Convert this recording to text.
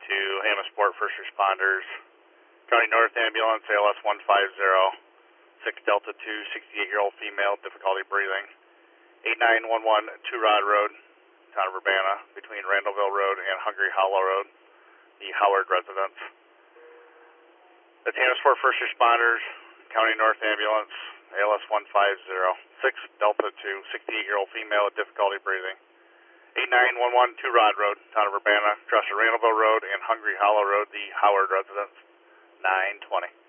to Hamasport First Responders, County North Ambulance, ALS 150, 6 Delta 2, 68-year-old female, difficulty breathing. 8911 Two Rod Road, Town of Urbana, between Randallville Road and Hungry Hollow Road, the Howard residence. That's Hamasport First Responders, County North Ambulance, ALS 150, 6 Delta 2, 68-year-old female with difficulty breathing. 8911 Two Rod Road, Town of Urbana, across the Randallville Road and Hungry Hollow Road, the Howard residence. 920.